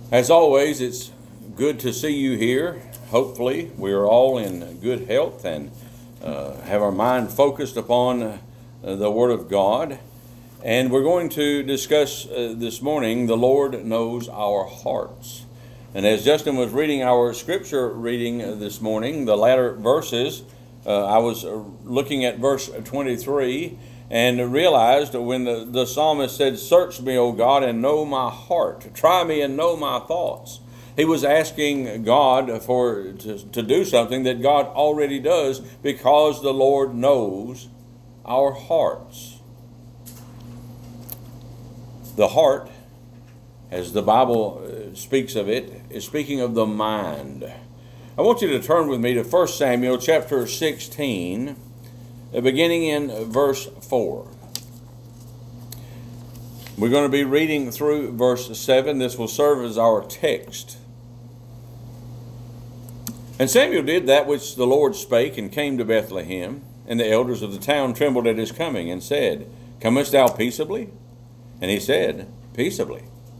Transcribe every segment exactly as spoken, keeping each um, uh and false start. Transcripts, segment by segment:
As always, it's good to see you here. Hopefully, we are all in good health and uh, have our mind focused upon uh, the Word of God. And we're going to discuss uh, this morning, the Lord knows our hearts. And as Justin was reading our scripture reading this morning, the latter verses, uh, I was looking at verse twenty-three and realized when the, the psalmist said, "Search me, O God, and know my heart. Try me and know my thoughts." He was asking God for to, to do something that God already does, because the Lord knows our hearts. The heart, as the Bible speaks of it, is speaking of the mind. I want you to turn with me to First Samuel chapter sixteen, beginning in verse four. We're going to be reading through verse seven. This will serve as our text. "And Samuel did that which the Lord spake, and came to Bethlehem. And the elders of the town trembled at his coming, and said, Comest thou peaceably? And he said, Peaceably.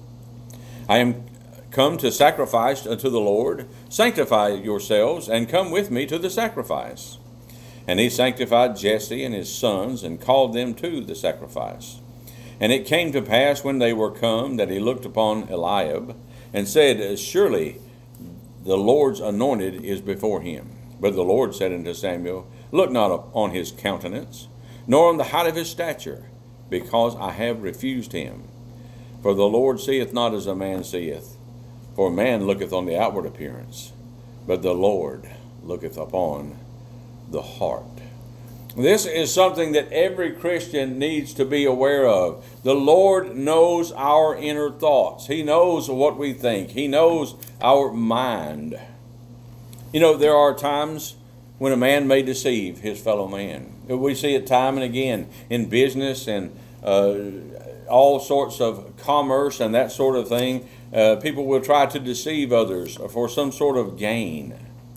I am come to sacrifice unto the Lord. Sanctify yourselves, and come with me to the sacrifice. And he sanctified Jesse and his sons, and called them to the sacrifice. And it came to pass, when they were come, that he looked upon Eliab, and said, Surely the Lord's anointed is before him. But the Lord said unto Samuel, Look not on his countenance, nor on the height of his stature, because I have refused him. For the Lord seeth not as a man seeth. For man looketh on the outward appearance, but the Lord looketh upon the heart." This is something that every Christian needs to be aware of. The Lord knows our inner thoughts. He knows what we think. He knows our mind. You know, there are times when a man may deceive his fellow man. We see it time and again in business and uh, all sorts of commerce and that sort of thing. Uh, people will try to deceive others for some sort of gain.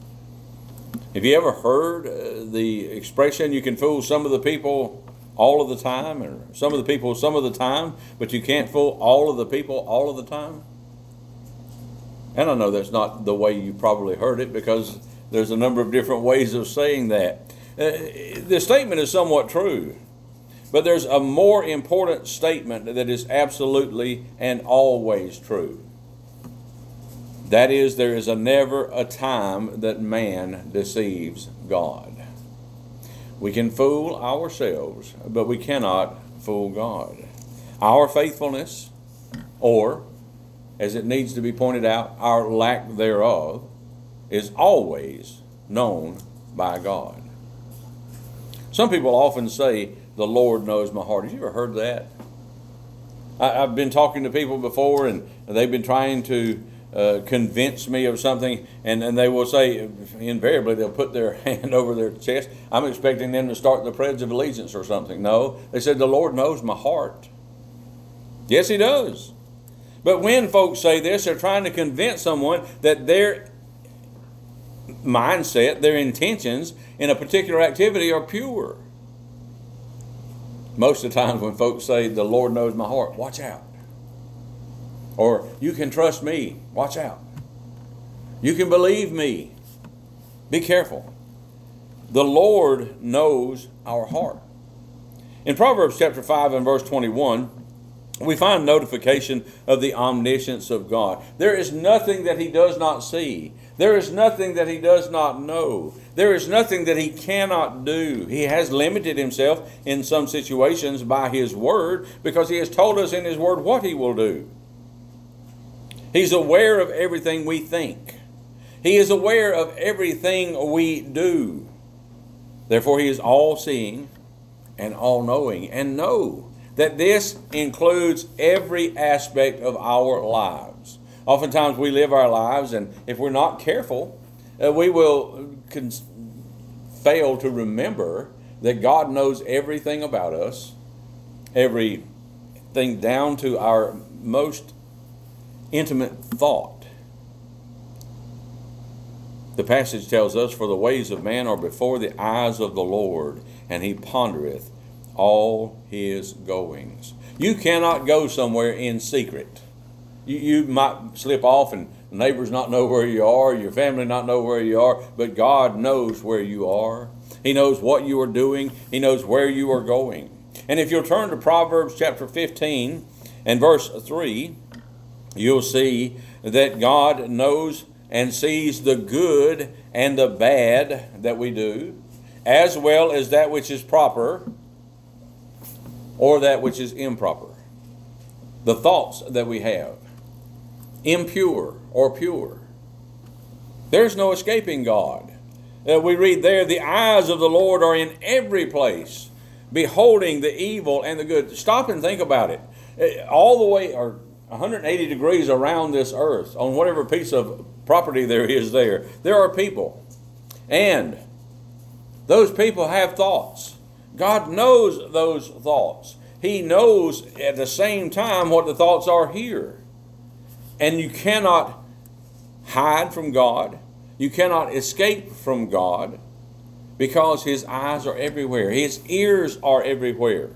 Have you ever heard uh, the expression, you can fool some of the people all of the time, or some of the people some of the time, but you can't fool all of the people all of the time? And I know that's not the way you probably heard it, because there's a number of different ways of saying that. Uh, the statement is somewhat true, but there's a more important statement that is absolutely and always true. That is, there is a never a time that man deceives God. We can fool ourselves, but we cannot fool God. Our faithfulness, or, as it needs to be pointed out, our lack thereof, is always known by God. Some people often say, the Lord knows my heart. Have you ever heard that? I, I've been talking to people before, and they've been trying to Uh, convince me of something, and, and they will say, invariably, they'll put their hand over their chest. I'm expecting them to start the Pledge of Allegiance or something. No, they said, the Lord knows my heart. Yes, he does. But when folks say this, they're trying to convince someone that their mindset, their intentions in a particular activity are pure. Most of the times when folks say, the Lord knows my heart, watch out. Or, you can trust me, watch out. You can believe me, be careful. The Lord knows our heart. In Proverbs chapter five and verse twenty-one, we find notification of the omniscience of God. There is nothing that he does not see. There is nothing that he does not know. There is nothing that he cannot do. He has limited himself in some situations by his word, because he has told us in his word what he will do. He's aware of everything we think. He is aware of everything we do. Therefore, he is all-seeing and all-knowing. And know that this includes every aspect of our lives. Oftentimes we live our lives, and if we're not careful, uh, we will con- fail to remember that God knows everything about us, everything down to our most intimate thought. The passage tells us, For the ways of man are before the eyes of the Lord, and he pondereth all his goings. You cannot go somewhere in secret. You, you might slip off and neighbors not know where you are, your family not know where you are, but God knows where you are. He knows what you are doing. He knows where you are going. And if you'll turn to Proverbs chapter fifteen and verse three, you'll see that God knows and sees the good and the bad that we do, as well as that which is proper or that which is improper. The thoughts that we have, impure or pure. There's no escaping God. Uh, we read there, the eyes of the Lord are in every place, beholding the evil and the good. Stop and think about it. Uh, all the way, or one hundred eighty degrees around this earth, on whatever piece of property there is there, there are people. And those people have thoughts. God knows those thoughts. He knows at the same time what the thoughts are here. And you cannot hide from God. You cannot escape from God, because His eyes are everywhere. His ears are everywhere.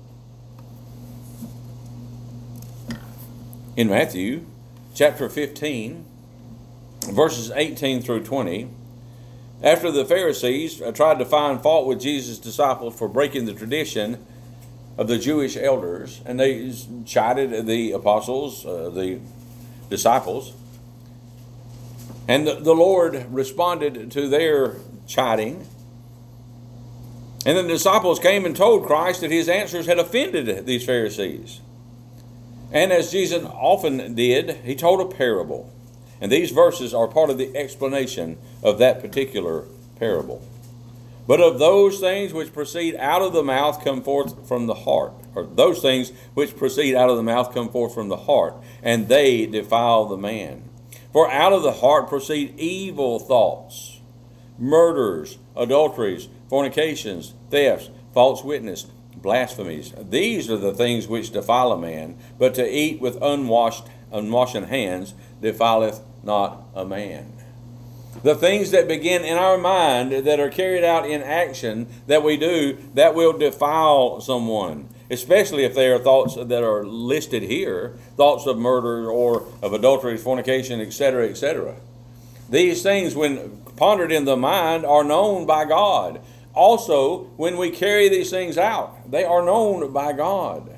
In Matthew chapter fifteen, verses eighteen through twenty, after the Pharisees tried to find fault with Jesus' disciples for breaking the tradition of the Jewish elders, and they chided the apostles, uh, the disciples, and the, the Lord responded to their chiding. And the disciples came and told Christ that His answers had offended these Pharisees. And as Jesus often did, He told a parable. And these verses are part of the explanation of that particular parable. But of those things which proceed out of the mouth come forth from the heart. Or those things which proceed out of the mouth come forth from the heart, and they defile the man. For out of the heart proceed evil thoughts, murders, adulteries, fornications, thefts, false witness, blasphemies. These are the things which defile a man, but to eat with unwashed, unwashen hands defileth not a man. The things that begin in our mind that are carried out in action that we do, that will defile someone, especially if they are thoughts that are listed here, thoughts of murder or of adultery, fornication, et cetera, et cetera. These things, when pondered in the mind, are known by God. Also, when we carry these things out, they are known by God.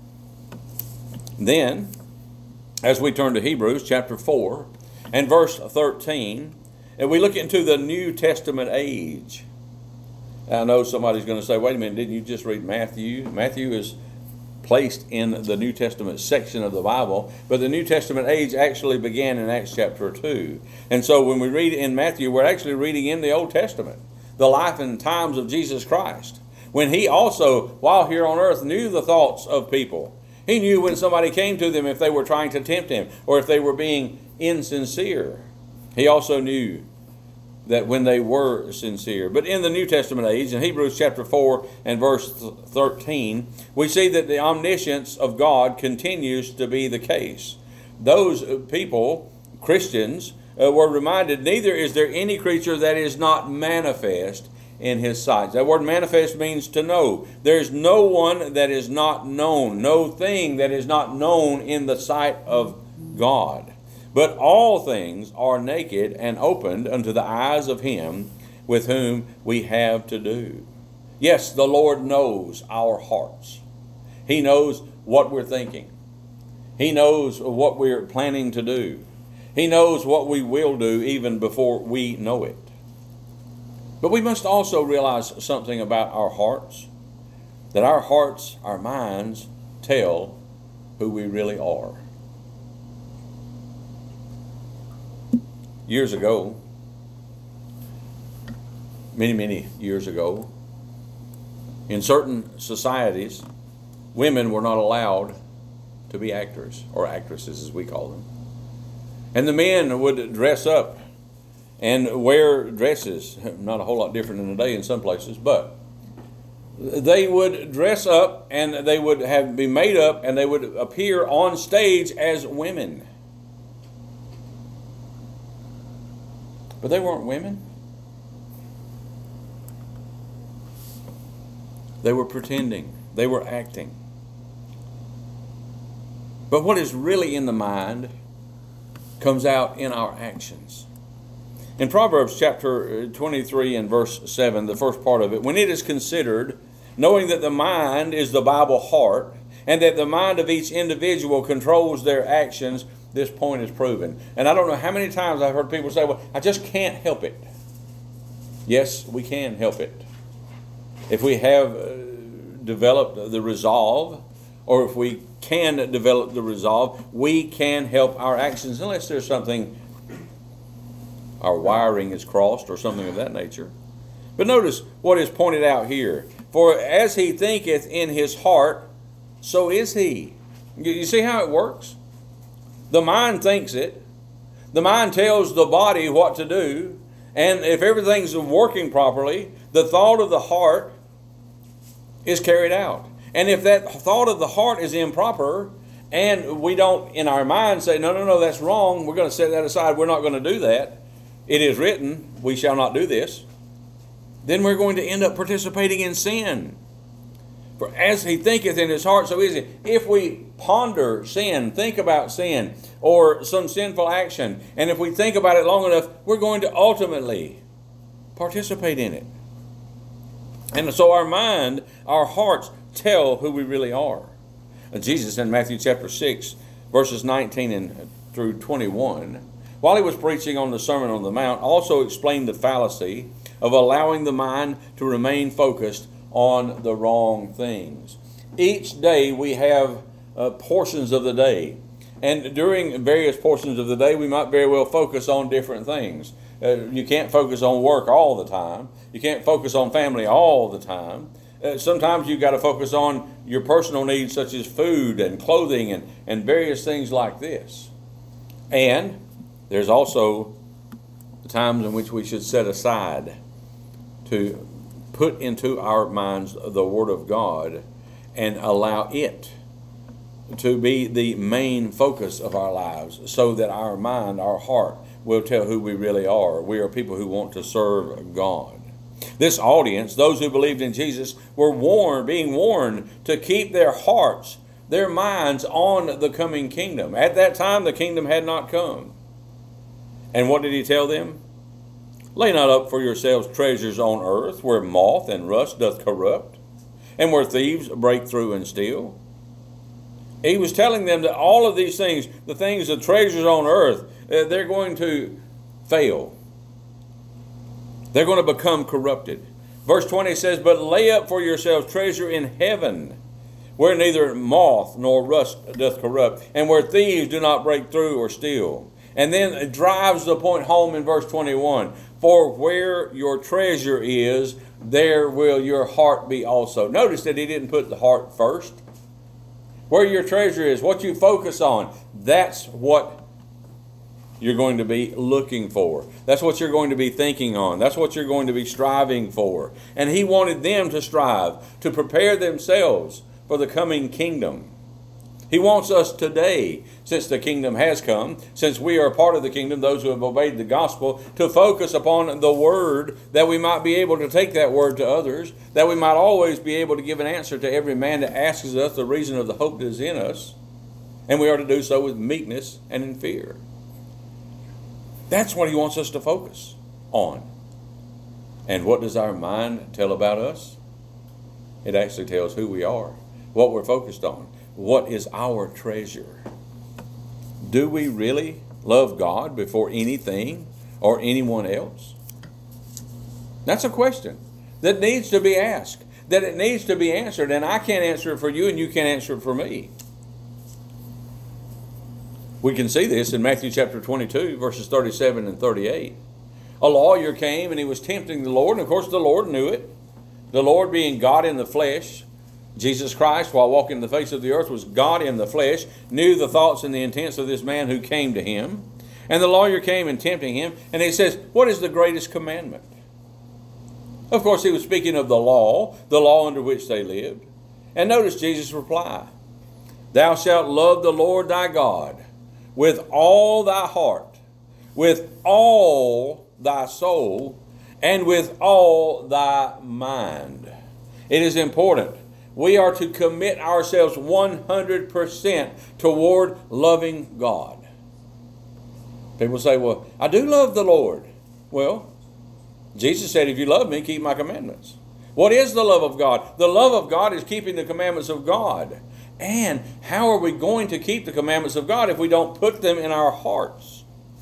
Then, as we turn to Hebrews chapter four and verse thirteen, and we look into the New Testament age. I know somebody's going to say, wait a minute, didn't you just read Matthew? Matthew is placed in the New Testament section of the Bible, but the New Testament age actually began in Acts chapter two. And so when we read in Matthew, we're actually reading in the Old Testament, the life and times of Jesus Christ, when He also, while here on earth, knew the thoughts of people. He knew when somebody came to them if they were trying to tempt Him or if they were being insincere. He also knew that when they were sincere. But in the New Testament age, in Hebrews chapter four and verse thirteen, we see that the omniscience of God continues to be the case. Those people, Christians, uh, were reminded, neither is there any creature that is not manifest in His sight. That word manifest means to know. There's no one that is not known, no thing that is not known in the sight of God. But all things are naked and opened unto the eyes of Him with whom we have to do. Yes, the Lord knows our hearts. He knows what we're thinking. He knows what we're planning to do. He knows what we will do even before we know it. But we must also realize something about our hearts, that our hearts, our minds, tell who we really are. Years ago, many, many years ago, in certain societies, women were not allowed to be actors, or actresses as we call them. And the men would dress up and wear dresses, not a whole lot different than today in some places, but they would dress up and they would have be made up and they would appear on stage as women. But they weren't women. They were pretending. They were acting. But what is really in the mind comes out in our actions. In Proverbs chapter twenty-three and verse seven, the first part of it, when it is considered, knowing that the mind is the Bible heart, and that the mind of each individual controls their actions, this point is proven. And I don't know how many times I've heard people say, well, I just can't help it. Yes, we can help it. If we have uh, developed the resolve, or if we can develop the resolve, we can help our actions, unless there's something, our wiring is crossed or something of that nature. But notice what is pointed out here. For as he thinketh in his heart, so is he. You see how it works? The mind thinks it. The mind tells the body what to do. And if everything's working properly, the thought of the heart is carried out. And if that thought of the heart is improper, and we don't in our mind say, no, no, no, that's wrong, we're going to set that aside, we're not going to do that, it is written, we shall not do this, then we're going to end up participating in sin. For as he thinketh in his heart, so is he. If we ponder sin, think about sin, or some sinful action, and if we think about it long enough, we're going to ultimately participate in it. And so our mind, our hearts, tell who we really are. And Jesus in Matthew chapter six, verses nineteen and through twenty-one, while he was preaching on the Sermon on the Mount, also explained the fallacy of allowing the mind to remain focused on the wrong things. Each day we have uh, portions of the day, and during various portions of the day we might very well focus on different things. Uh, you can't focus on work all the time. You can't focus on family all the time. Uh, sometimes you've got to focus on your personal needs, such as food and clothing and, and various things like this. And there's also the times in which we should set aside to put into our minds the Word of God and allow it to be the main focus of our lives, so that our mind, our heart, will tell who we really are. We are people who want to serve God. This audience, those who believed in Jesus, were warned, being warned to keep their hearts, their minds on the coming kingdom. At that time, the kingdom had not come. And what did he tell them? Lay not up for yourselves treasures on earth, where moth and rust doth corrupt, and where thieves break through and steal. He was telling them that all of these things, the things, the treasures on earth, uh, they're going to fail. They're going to become corrupted. Verse twenty says, but lay up for yourselves treasure in heaven, where neither moth nor rust doth corrupt, and where thieves do not break through or steal. And then it drives the point home in verse twenty-one. For where your treasure is, there will your heart be also. Notice that he didn't put the heart first. Where your treasure is, what you focus on, that's what you're going to be looking for. That's what you're going to be thinking on. That's what you're going to be striving for. And he wanted them to strive, to prepare themselves for the coming kingdom. He wants us today, since the kingdom has come, since we are a part of the kingdom, those who have obeyed the gospel, to focus upon the word, that we might be able to take that word to others, that we might always be able to give an answer to every man that asks us the reason of the hope that is in us. And we are to do so with meekness and in fear. That's what he wants us to focus on. And what does our mind tell about us? It actually tells who we are, what we're focused on. What is our treasure? Do we really love God before anything or anyone else? That's a question that needs to be asked, that it needs to be answered, and I can't answer it for you and you can't answer it for me. We can see this in Matthew chapter twenty-two, verses thirty-seven and thirty-eight. A lawyer came and he was tempting the Lord, and of course the Lord knew it. The Lord being God in the flesh, Jesus Christ, while walking the face of the earth, was God in the flesh, knew the thoughts and the intents of this man who came to him. And the lawyer came and tempting him, and he says, what is the greatest commandment? Of course, he was speaking of the law, the law under which they lived. And notice Jesus' reply. Thou shalt love the Lord thy God with all thy heart, with all thy soul, and with all thy mind. It is important We are to commit ourselves one hundred percent toward loving God. People say, well, I do love the Lord. Well, Jesus said, if you love me, keep my commandments. What is the love of God? The love of God is keeping the commandments of God. And how are we going to keep the commandments of God if we don't put them in our hearts?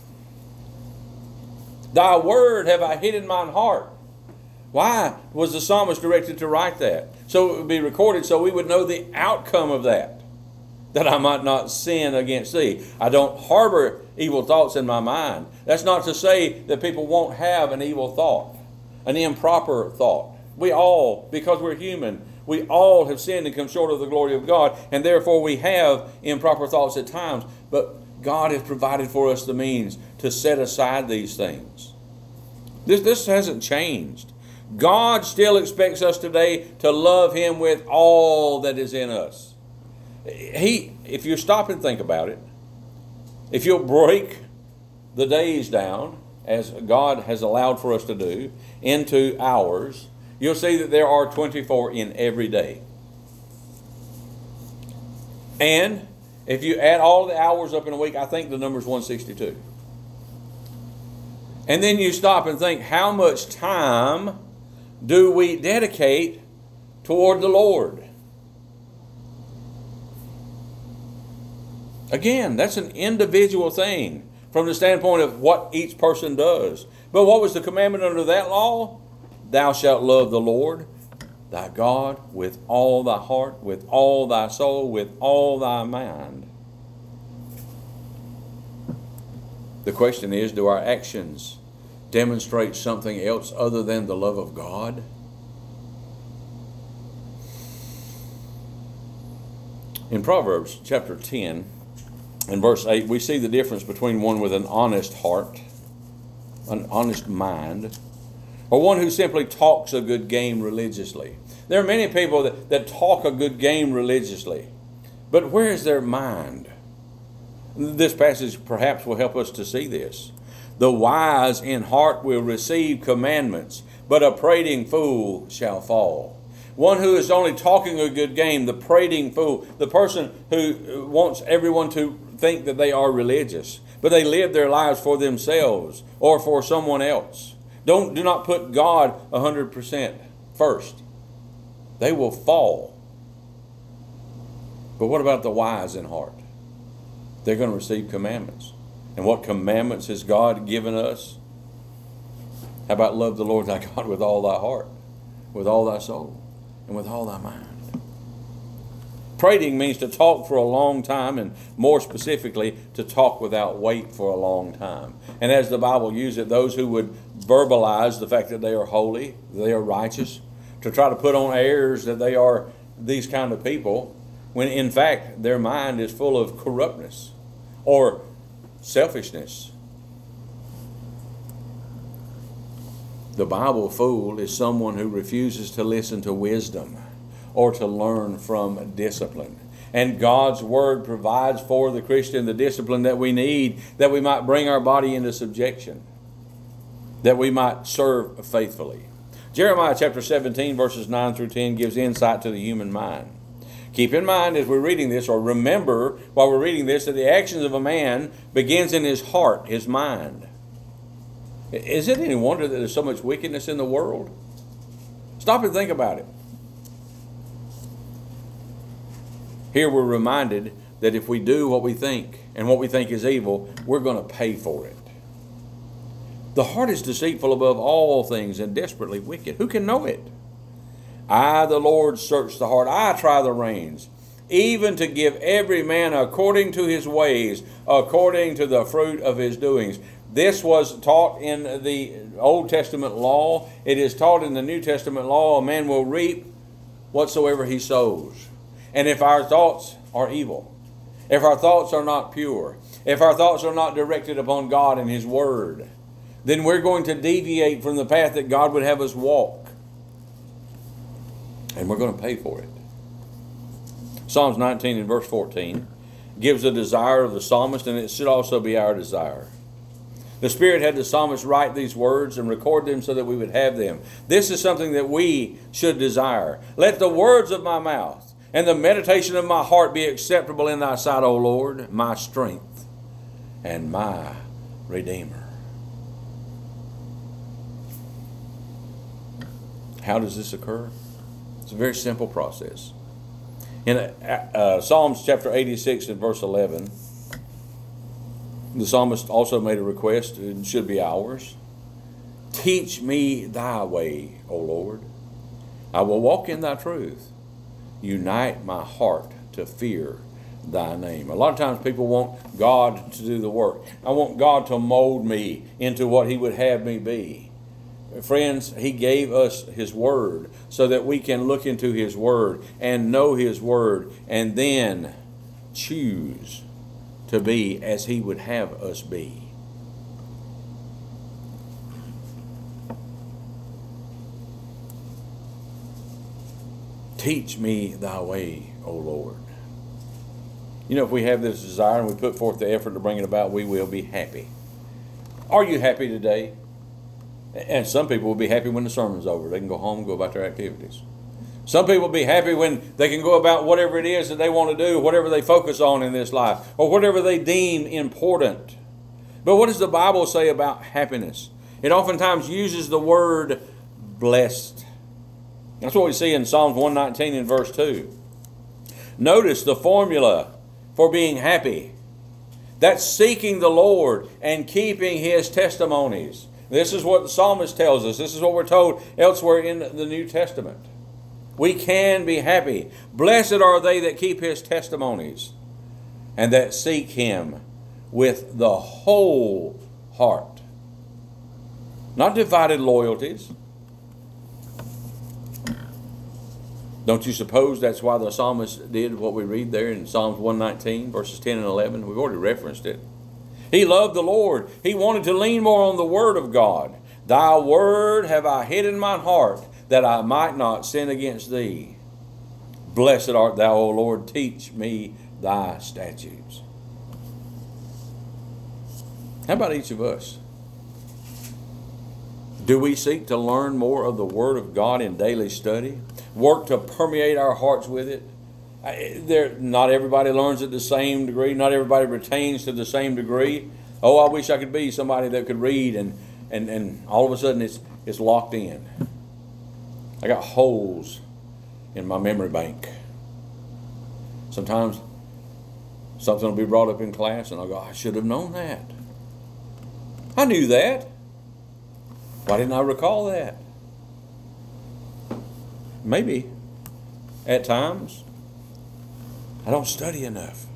Thy word have I hid in mine heart. Why was the psalmist directed to write that? So it would be recorded so we would know the outcome of that. That I might not sin against thee. I don't harbor evil thoughts in my mind. That's not to say that people won't have an evil thought, an improper thought. We all, because we're human, we all have sinned and come short of the glory of God, and therefore we have improper thoughts at times. But God has provided for us the means to set aside these things. This, this hasn't changed. God still expects us today to love Him with all that is in us. He, if you stop and think about it, if you'll break the days down, as God has allowed for us to do, into hours, you'll see that there are twenty-four in every day. And if you add all the hours up in a week, I think the number is one hundred sixty-two. And then you stop and think, how much time do we dedicate toward the Lord? Again, that's an individual thing from the standpoint of what each person does. But what was the commandment under that law? Thou shalt love the Lord thy God with all thy heart, with all thy soul, with all thy mind. The question is, do our actions demonstrate something else other than the love of God? In Proverbs chapter ten, in verse eight, we see the difference between one with an honest heart, an honest mind, or one who simply talks a good game religiously. There are many people that, that talk a good game religiously, but where is their mind? This passage perhaps will help us to see this. The wise in heart will receive commandments, but a prating fool shall fall. One who is only talking a good game, the prating fool, the person who wants everyone to think that they are religious, but they live their lives for themselves or for someone else. Don't, do not put God one hundred percent first. They will fall. But what about the wise in heart? They're going to receive commandments. And what commandments has God given us? How about love the Lord thy God with all thy heart, with all thy soul, and with all thy mind? Prating means to talk for a long time, and more specifically, to talk without weight for a long time. And as the Bible uses it, those who would verbalize the fact that they are holy, they are righteous, to try to put on airs that they are these kind of people, when in fact their mind is full of corruptness or selfishness. The Bible fool is someone who refuses to listen to wisdom or to learn from discipline. And God's Word provides for the Christian the discipline that we need, that we might bring our body into subjection, that we might serve faithfully. Jeremiah chapter seventeen, verses nine through ten gives insight to the human mind. Keep in mind as we're reading this, or remember while we're reading this, that the actions of a man begins in his heart, his mind. Is it any wonder that there's so much wickedness in the world? Stop and think about it. Here we're reminded that if we do what we think, and what we think is evil, we're going to pay for it. The heart is deceitful above all things and desperately wicked. Who can know it? I, the Lord, search the heart. I try the reins, even to give every man according to his ways, according to the fruit of his doings. This was taught in the Old Testament law. It is taught in the New Testament law. A man will reap whatsoever he sows. And if our thoughts are evil, if our thoughts are not pure, if our thoughts are not directed upon God and His Word, then we're going to deviate from the path that God would have us walk. And we're going to pay for it. Psalms nineteen and verse fourteen gives a desire of the psalmist, and it should also be our desire. The Spirit had the psalmist write these words and record them so that we would have them. This is something that we should desire. Let the words of my mouth and the meditation of my heart be acceptable in thy sight, O Lord, my strength and my Redeemer. How does this occur? It's a very simple process. In uh, Psalms chapter eighty-six and verse eleven, the psalmist also made a request, it should be ours. Teach me thy way, O Lord. I will walk in thy truth. Unite my heart to fear thy name. A lot of times people want God to do the work. I want God to mold me into what he would have me be. Friends, he gave us his word so that we can look into his word and know his word and then choose to be as he would have us be. Teach me thy way, O Lord. You know, if we have this desire and we put forth the effort to bring it about, we will be happy. Are you happy today? And some people will be happy when the sermon's over. They can go home and go about their activities. Some people will be happy when they can go about whatever it is that they want to do, whatever they focus on in this life, or whatever they deem important. But what does the Bible say about happiness? It oftentimes uses the word blessed. That's what we see in Psalms one nineteen and verse two. Notice the formula for being happy. That's seeking the Lord and keeping his testimonies. This is what the psalmist tells us. This is what we're told elsewhere in the New Testament. We can be happy. Blessed are they that keep his testimonies and that seek him with the whole heart. Not divided loyalties. Don't you suppose that's why the psalmist did what we read there in Psalms one nineteen, verses ten and eleven? We've already referenced it. He loved the Lord. He wanted to lean more on the Word of God. Thy word have I hid in mine heart, that I might not sin against thee. Blessed art thou, O Lord. Teach me thy statutes. How about each of us? Do we seek to learn more of the Word of God in daily study? Work to permeate our hearts with it? There, not everybody learns at the same degree. Not everybody retains to the same degree. Oh, I wish I could be somebody that could read and, and, and all of a sudden it's, it's locked in. I got holes in my memory bank. Sometimes something will be brought up in class and I'll go, I should have known that. I knew that. Why didn't I recall that? Maybe at times I don't study enough.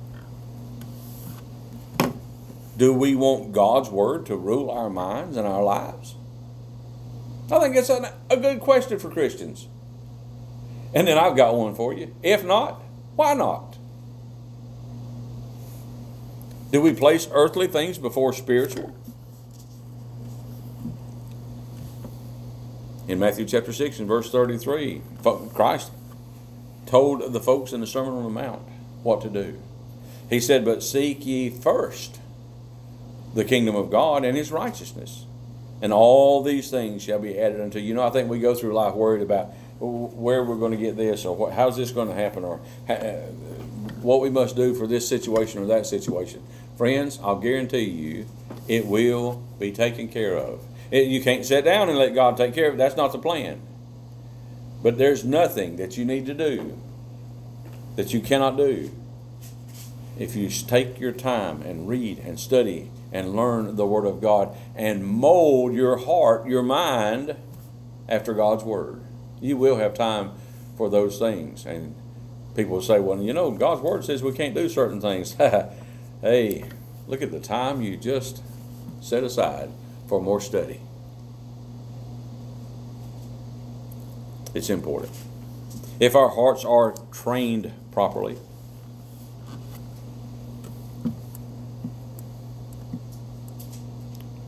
Do we want God's Word to rule our minds and our lives? I think it's a, a good question for Christians. And then I've got one for you. If not, why not? Do we place earthly things before spiritual? In Matthew chapter six and verse thirty-three, Christ told the folks in the Sermon on the Mount what to do. He said, but seek ye first the kingdom of God and his righteousness, and all these things shall be added unto you. You know, I think we go through life worried about where we're going to get this, or what, how's this going to happen, or what we must do for this situation or that situation. Friends, I'll guarantee you it will be taken care of. It, you can't sit down and let God take care of it. That's not the plan. But there's nothing that you need to do that you cannot do if you take your time and read and study and learn the Word of God and mold your heart, your mind after God's Word. You will have time for those things. And people will say, well, you know, God's Word says we can't do certain things. Hey, look at the time you just set aside for more study. It's important. If our hearts are trained properly,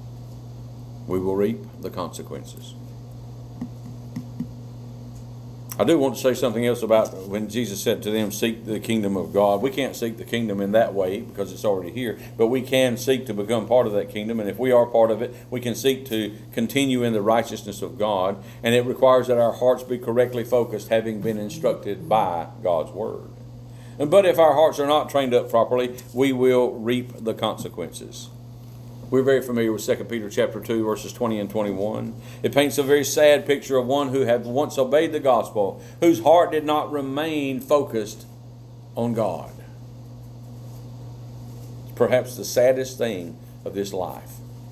we will reap the consequences. I do want to say something else about when Jesus said to them, seek the kingdom of God. We can't seek the kingdom in that way because it's already here, but we can seek to become part of that kingdom, and if we are part of it, we can seek to continue in the righteousness of God, and it requires that our hearts be correctly focused, having been instructed by God's Word. But if our hearts are not trained up properly, we will reap the consequences. We're very familiar with Second Peter chapter two, verses twenty and twenty-one. It paints a very sad picture of one who had once obeyed the gospel, whose heart did not remain focused on God. It's perhaps the saddest thing of this life.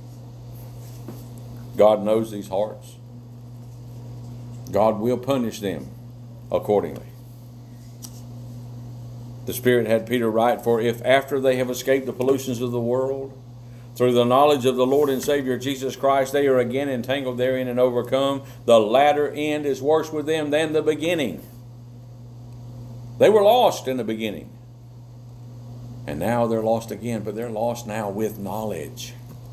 God knows these hearts. God will punish them accordingly. The Spirit had Peter write, for if after they have escaped the pollutions of the world, through the knowledge of the Lord and Savior Jesus Christ, they are again entangled therein and overcome, the latter end is worse with them than the beginning. They were lost in the beginning. And now they're lost again, but they're lost now with knowledge.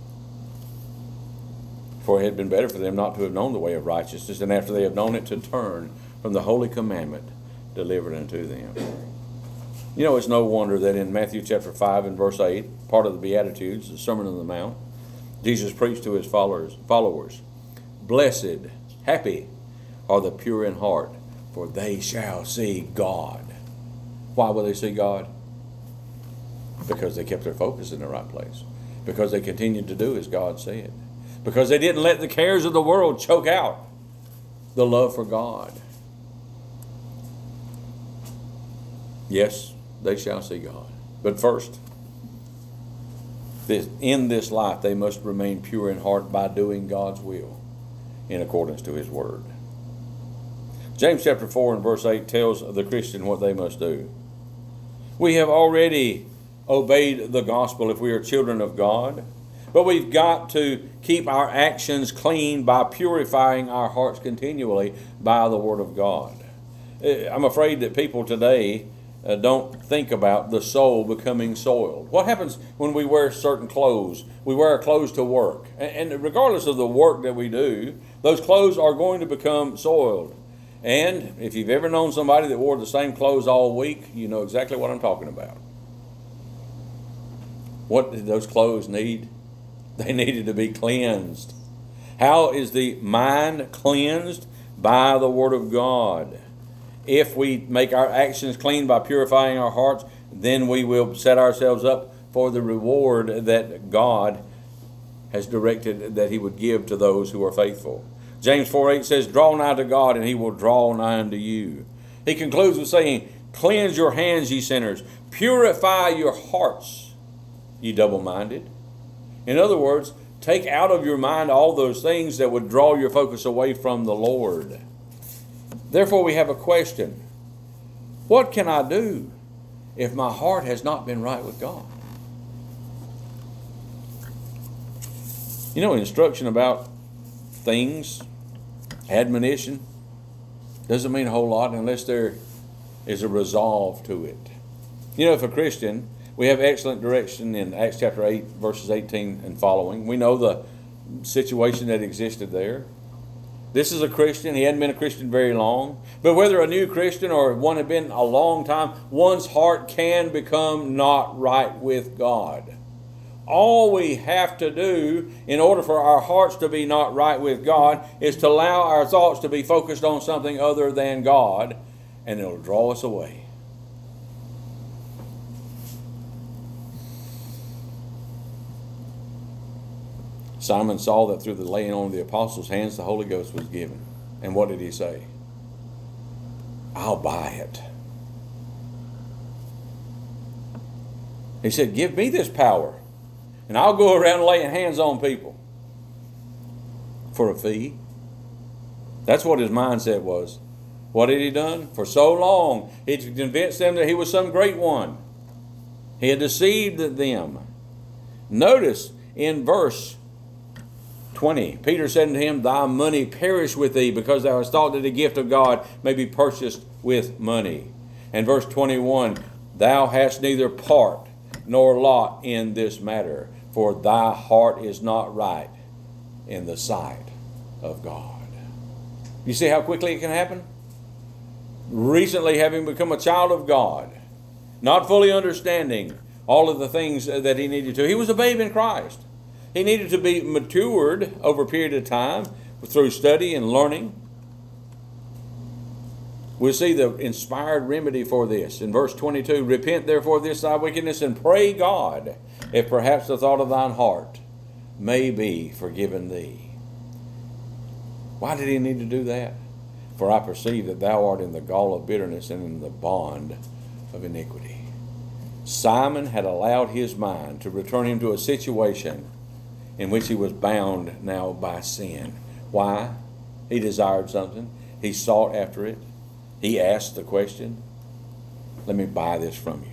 For it had been better for them not to have known the way of righteousness, and after they have known it, to turn from the holy commandment delivered unto them. You know, it's no wonder that in Matthew chapter five and verse eight, part of the Beatitudes, the Sermon on the Mount, Jesus preached to his followers, followers, blessed, happy are the pure in heart, for they shall see God. Why will they see God? Because they kept their focus in the right place. Because they continued to do as God said. Because they didn't let the cares of the world choke out the love for God. Yes, they shall see God. But first, this, in this life, they must remain pure in heart by doing God's will in accordance to His Word. James chapter four and verse eight tells the Christian what they must do. We have already obeyed the gospel if we are children of God, but we've got to keep our actions clean by purifying our hearts continually by the Word of God. I'm afraid that people today Uh, don't think about the soul becoming soiled. What happens when we wear certain clothes? We wear our clothes to work. And, and regardless of the work that we do, those clothes are going to become soiled. And if you've ever known somebody that wore the same clothes all week, you know exactly what I'm talking about. What did those clothes need? They needed to be cleansed. How is the mind cleansed? By the Word of God. If we make our actions clean by purifying our hearts, then we will set ourselves up for the reward that God has directed that He would give to those who are faithful. James four eight says, draw nigh to God, and He will draw nigh unto you. He concludes with saying, cleanse your hands, ye sinners. Purify your hearts, ye double-minded. In other words, take out of your mind all those things that would draw your focus away from the Lord. Therefore, we have a question. What can I do if my heart has not been right with God? You know, instruction about things, admonition, doesn't mean a whole lot unless there is a resolve to it. You know, if a Christian, we have excellent direction in Acts chapter eight, verses eighteen and following. We know the situation that existed there. This is a Christian. He hadn't been a Christian very long. But whether a new Christian or one had been a long time, one's heart can become not right with God. All we have to do in order for our hearts to be not right with God is to allow our thoughts to be focused on something other than God, and it'll draw us away. Simon saw that through the laying on of the apostles' hands, the Holy Ghost was given. And what did he say? I'll buy it. He said, give me this power, and I'll go around laying hands on people for a fee. That's what his mindset was. What had he done? For so long, he had convinced them that he was some great one. He had deceived them. Notice in verse twenty, Peter said unto him, thy money perish with thee, because thou hast thought that the gift of God may be purchased with money. And verse twenty-one, thou hast neither part nor lot in this matter, for thy heart is not right in the sight of God. You see how quickly it can happen? recently having become a child of God, not fully understanding all of the things that he needed to. He was a babe in Christ. He needed to be matured over a period of time through study and learning. We'll see the inspired remedy for this. In verse twenty-two, repent therefore of this thy wickedness, and pray God, if perhaps the thought of thine heart may be forgiven thee. Why did he need to do that? For I perceive that thou art in the gall of bitterness and in the bond of iniquity. Simon had allowed his mind to return him to a situation in which he was bound now by sin. Why? He desired something. He sought after it. He asked the question, let me buy this from you.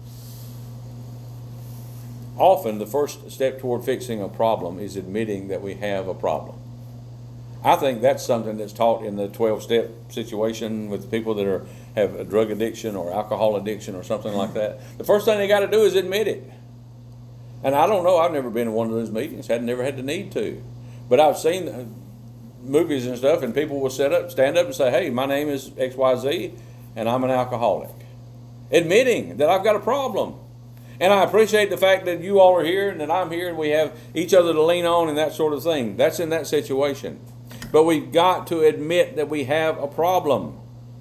Often the first step toward fixing a problem is admitting that we have a problem. I think that's something that's taught in the twelve-step situation with people that are have a drug addiction or alcohol addiction or something like that. The first thing they got to do is admit it. And I don't know, I've never been in one of those meetings, had never had the need to. But I've seen movies and stuff, and people will set up, stand up and say, hey, my name is X Y Z, and I'm an alcoholic. Admitting that I've got a problem. And I appreciate the fact that you all are here and that I'm here and we have each other to lean on and that sort of thing. That's in that situation. But we've got to admit that we have a problem.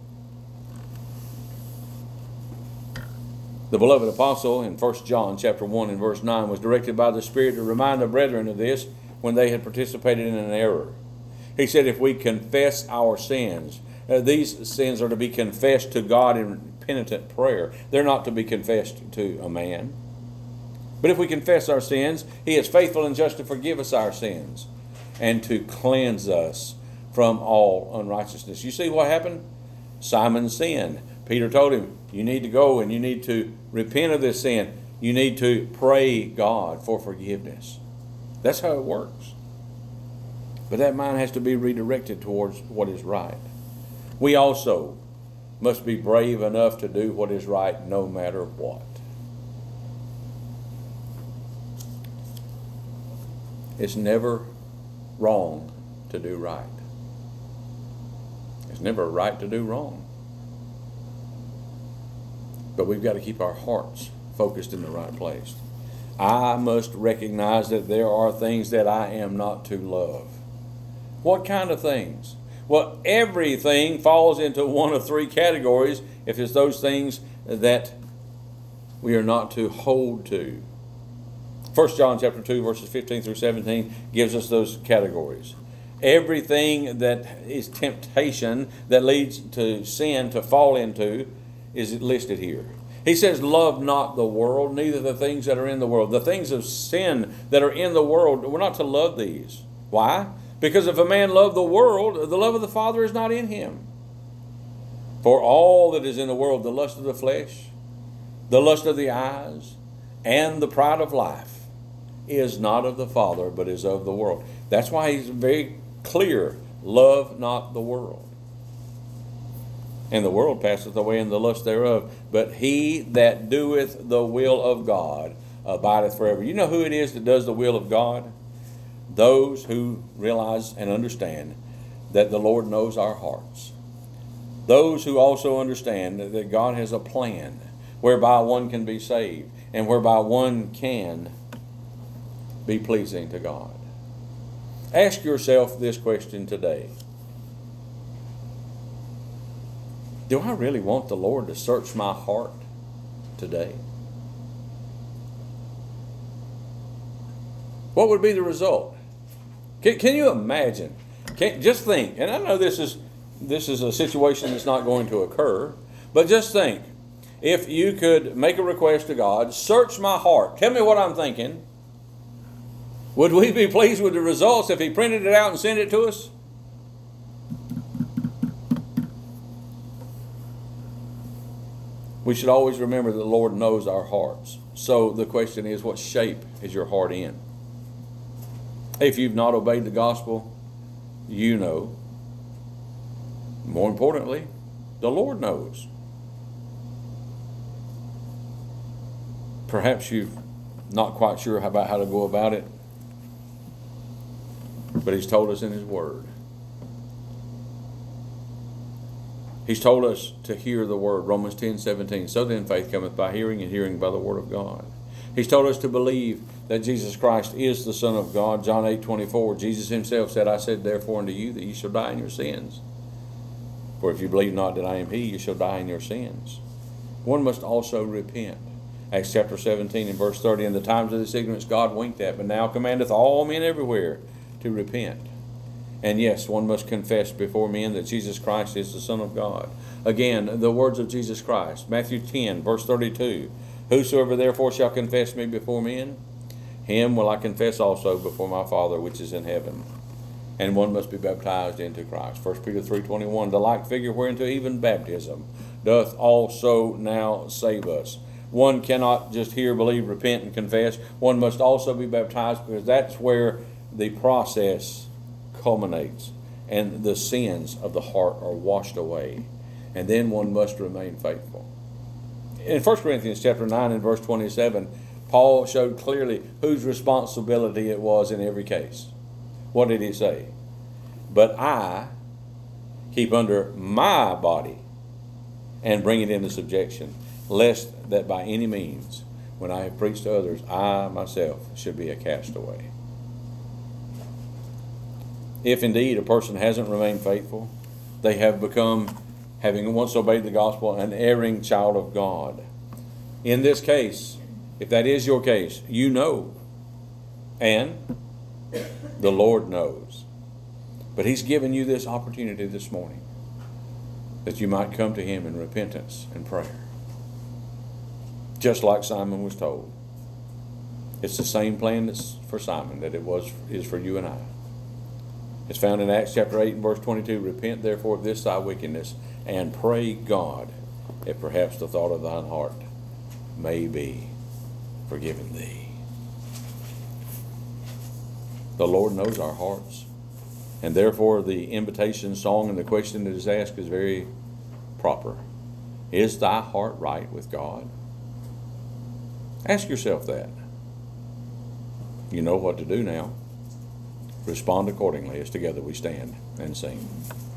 The beloved apostle in First John chapter one and verse nine was directed by the Spirit to remind the brethren of this when they had participated in an error. He said if we confess our sins, uh, these sins are to be confessed to God in penitent prayer. They're not to be confessed to a man. But if we confess our sins, He is faithful and just to forgive us our sins and to cleanse us from all unrighteousness. You see what happened? Simon sinned. Peter told him, you need to go and you need to repent of this sin. You need to pray God for forgiveness. That's how it works. But that mind has to be redirected towards what is right. We also must be brave enough to do what is right no matter what. It's never wrong to do right. It's never right to do wrong. But we've got to keep our hearts focused in the right place. I must recognize that there are things that I am not to love. What kind of things? Well, everything falls into one of three categories if it's those things that we are not to hold to. First John chapter two, verses fifteen through seventeen gives us those categories. Everything that is temptation that leads to sin to fall into is listed here. He says, love not the world, neither the things that are in the world. The things of sin that are in the world, we're not to love these. Why? Because if a man love the world, the love of the Father is not in him. For all that is in the world, the lust of the flesh, the lust of the eyes, and the pride of life, is not of the Father, but is of the world. That's why he's very clear. Love not the world. And the world passeth away in the lust thereof. But he that doeth the will of God abideth forever. You know who it is that does the will of God? Those who realize and understand that the Lord knows our hearts. Those who also understand that God has a plan whereby one can be saved and whereby one can be pleasing to God. Ask yourself this question today. Do I really want the Lord to search my heart today? What would be the result? Can, can you imagine? Can, just think, and I know this is this is a situation that's not going to occur, but just think, if you could make a request to God, search my heart, tell me what I'm thinking, would we be pleased with the results if He printed it out and sent it to us? We should always remember that the Lord knows our hearts. So the question is, what shape is your heart in? If you've not obeyed the gospel, you know. More importantly, the Lord knows. Perhaps you're not quite sure about how to go about it, but He's told us in His Word. He's told us to hear the word, Romans ten seventeen. So then faith cometh by hearing, and hearing by the word of God. He's told us to believe that Jesus Christ is the Son of God. John eight twenty-four. Jesus himself said, I said therefore unto you that ye shall die in your sins. For if you believe not that I am he, you shall die in your sins. One must also repent. Acts chapter seventeen and verse thirty. In the times of this ignorance God winked at, but now commandeth all men everywhere to repent. And yes, one must confess before men that Jesus Christ is the Son of God. Again, the words of Jesus Christ. Matthew ten, verse thirty-two. Whosoever therefore shall confess me before men, him will I confess also before my Father which is in heaven. And one must be baptized into Christ. First Peter three twenty-one. The like figure whereunto even baptism doth also now save us. One cannot just hear, believe, repent, and confess. One must also be baptized, because that's where the process culminates and the sins of the heart are washed away. And then one must remain faithful. In First Corinthians chapter nine and verse twenty-seven, Paul showed clearly whose responsibility it was in every case. What did he say? But I keep under my body and bring it into subjection, lest that by any means, when I have preached to others, I myself should be a castaway. If indeed a person hasn't remained faithful, they have become, having once obeyed the gospel, an erring child of God. In this case, if that is your case, you know, and the Lord knows. But he's given you this opportunity this morning that you might come to him in repentance and prayer. Just like Simon was told. It's the same plan that's for Simon that it was is for you and I. It's found in Acts chapter eight and verse twenty-two. Repent therefore of this thy wickedness, and pray God if perhaps the thought of thine heart may be forgiven thee. The Lord knows our hearts. And therefore the invitation song and the question that is asked is very proper. Is thy heart right with God? Ask yourself that. You know what to do now. Respond accordingly as together we stand and sing.